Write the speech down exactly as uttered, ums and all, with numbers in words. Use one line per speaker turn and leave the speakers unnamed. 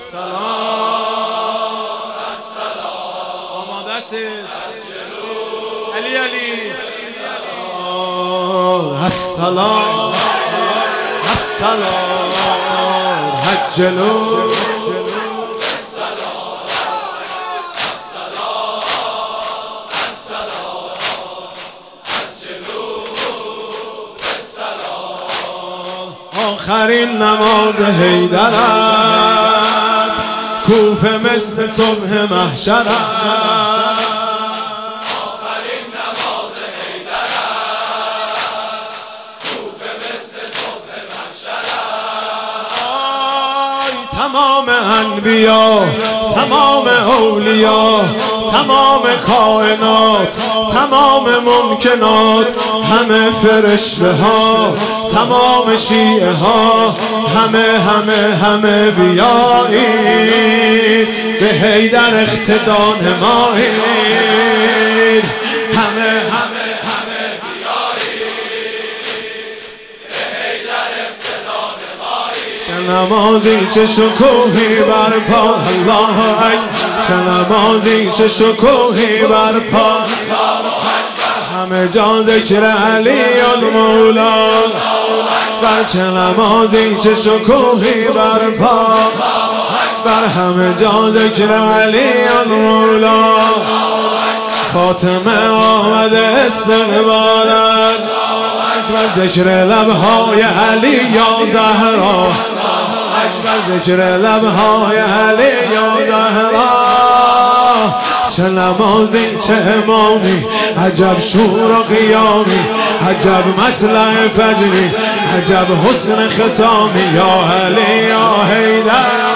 آماده است. علی علی السلام السلام هجلو آخرین نماز حیدر است، کوفه مثل صبح محشر است.
آخرین نماز حیدر است، کوفه مثل صبح محشر است.
آی تمام انبیا، تمام اولیا، تمام کائنات، تمام ممکنات، همه فرشته ها، تمام شیعه ها، همه همه همه بیایید به حیدر اقتدا نمایید. همه همه
همه بیایید به حیدر اقتدا نمایید.
چه نمازی چه شکوهی برپا، الله اکبر. چه نمازی چه شکوهی برپا، همه جا ذکر علی المولا. بر چه نمازی چه شکوهی برپا، بر همه جا ذکر علی المولا. فاطمه آمده استقبالت و ذکر لبهای علی یا زهرا، و ذکر لبهای علی یا زهرا. چه نمازی چه امامی، عجب شور و قیامی، عجب مطلع فجری، عجب حسن ختامی. یا علی یا حیدر